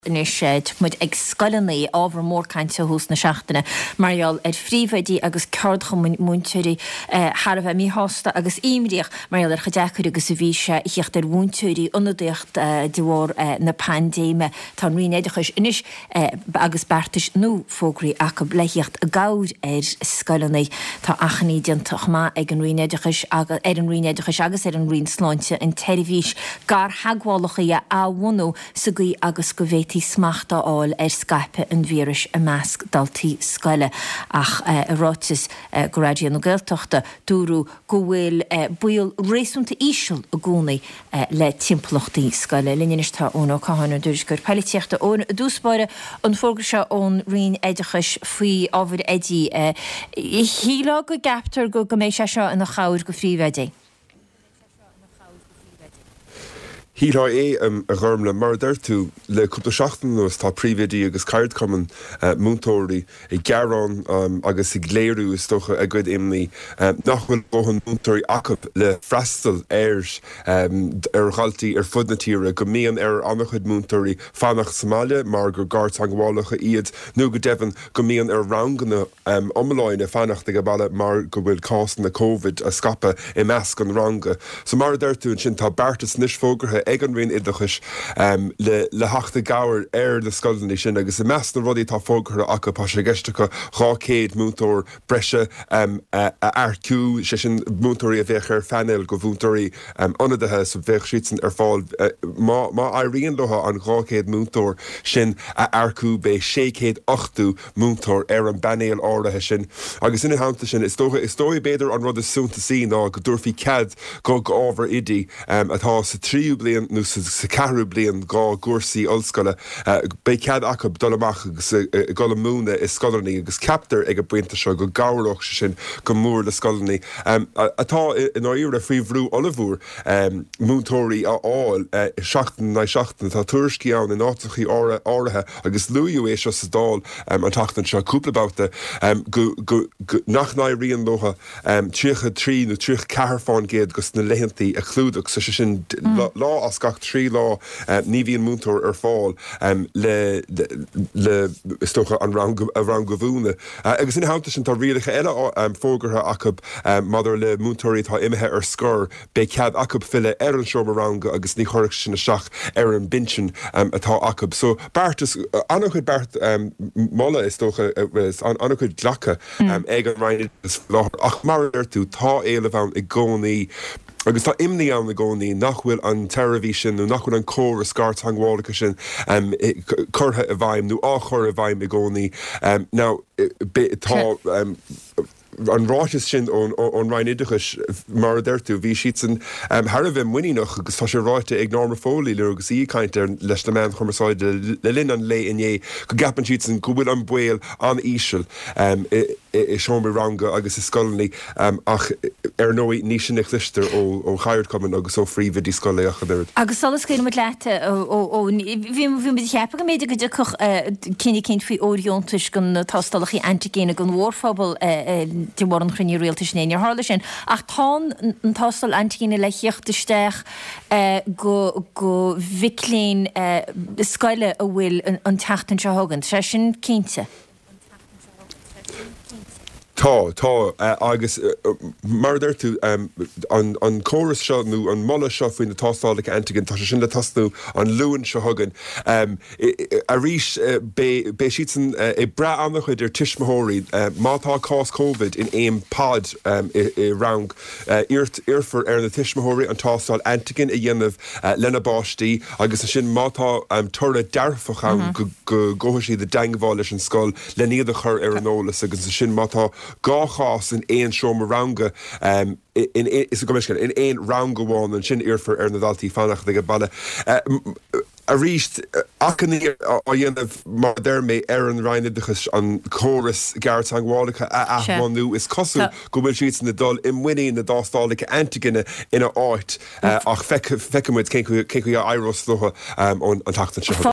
Nis muid ag scoilnaí ábhar mór cainte hús na seachtaine marall phríomhaidí agus ceard chun múntúirí Harbh mí hásta agus imríoch marall chadeachú agus a bhíse iocht bhúntúirí ionadaocht de bhór na pandéime tá rinéidechas inis agus bertais nó fógraí acu leiíocht a gád scoilnaí tá achaní diantach má ag an rinéidechas agus an rion sláinte in televís gar haghálacha a bhhaú sa gaí agus go bhéit smachta áil Skype an víris a measc daltaí scoile ach rátas go raidió nó gailteachta dúrú go bhfuil buil réasúnta íseal a gúnaí le timplachtaí scoile. Linneis tá ónó cáhanna dúris gur peiliteachta ón dúspáire an fógra se ón rion éidechas faoi ábhar éidí. Hílá go gaptar go méid se seo ina chair go phríomhaidí. Hílá a gharm le mar d'irtú le cúpla seachtain nuas tá príomhaidí agus caird cumann múntóirí i gcearán agus i gléirú is tócha a gcuid imní nach bhfuil bóhan múntóirí acu le freastal ar ghaltaí ar fud na tíre go mííon ar annach chud múntóirí fannach Somália mar gur gart anghálacha iad nó go deimhin go mííon ar ranganna omláine fannacht go bailile mar go bhfuil cásan na Covid a scapa i measc an ranga. So mar d'irtú sin tá beartas níos fógartha ag an rion idachas le hachta gabhar le scoilnaí sin agus i meas na rudaí tá fógartha acu pá sé geisteacha 200 múntóir breise airciú sé sin múntóirí a bheith ar fanil go bhúntóirí ionadathe sa bheith siitsan ar fáil má aíonn lotha an 200 múntóir sin a airciú be 608 múntóir ar an banéal áirithe sin agus ina hananta sin is dói beidir an rud is súnta sí ná go dúirfí cead go ábhar idí atá sa 3 bliain nó sa 4 bliain gá gúrsaí ollscoile be cead acu dul amach agus gola múna is scoilnaí agus ceaptar ag a buinte seo go gabhraach sin go mór le scoilnaí. Atá in áíre faoimhrú olahúr múntóirí áil seachtain tá tuairiscí ann in áitichaí áirithe agus luú é seo sa dáil an tachtain seo cúplabáta nach naíon lotha tríocha trí nó tríoch cearfáin géad gus na lehantaí a chlúdach sa sin lá as gach 3 lá ní bhíon múntóir ar fáil le stocha an rang go bhúna. Agus ina háanta sin tá rialacha eile fógartha acu madidir le múntóirí tá imethe ar scór be cead acu fille ar an seomar ranga agus ní choraic sin seach ar an bintin atá acu. So beartas annach chud beart molla is stocha annach chud ghlacha ag an rhain láthar ach mar tú tá éile bhain i gcónaí agus tá imní an na gcónaí nach bhfuil an televísin nó nach bhfuil an córas gart anghálacha sin curtha a bhaim nó áchur a bhaim i gcónaí ná tá an ráis sin ón rain idachas mar d'irtú bhí siad san Harbh muíach agus tá sé ráite ag norma fólí le agus í caiinte leis na man chumaráide le linn an lé inné go gapan siad san go bhfuil an buil an íseal i seomra ranga agus is scoilnaí ach ar nóí ní sin lister ó chaird cumann agus ó phríomhaidí scoileach a agus solas céir mu leite bhí cheappa go méidir go dechuch cinenne cin faoi óíontas gon tástalachí antigéine gon mhórphobal de mór an chruinní réaltas néine hála sin ach tá an tástal antigéine le chiochttaisteach go bhiclín scoile a bhfuil an teachtain se thugann sé sin cínte. Tá agus mar d'irtú an córas seo nó an molla seo faoin na tástálacha antigen tá sé sin le tasnú an luúin seo thugann a rís bé siad san i bre annach chuid ar tiismóirí mátá cás Covid in éon pád i rang irfar ar na tiismóirí an tástáil antigen i dhéanamh lena báistí agus sin mátá tura dearfach go ggóisi de dangháil leis an scoil le níad a chur ar an ólas agus sin mátá gáchás in éon seomar ranga is go in éon ranga bháin an sin irfar ar na daltaí fannacht go baile. A ríist achaní á dhéanamh mar d'irmé ar an reinidechas an córas gart anghálacha a athmhanú is cosú go bhfuil siad na dul i mhuiní na dástálacha antigeine ina áit ach feicimid cé chu a airos lotha an tachtain seo.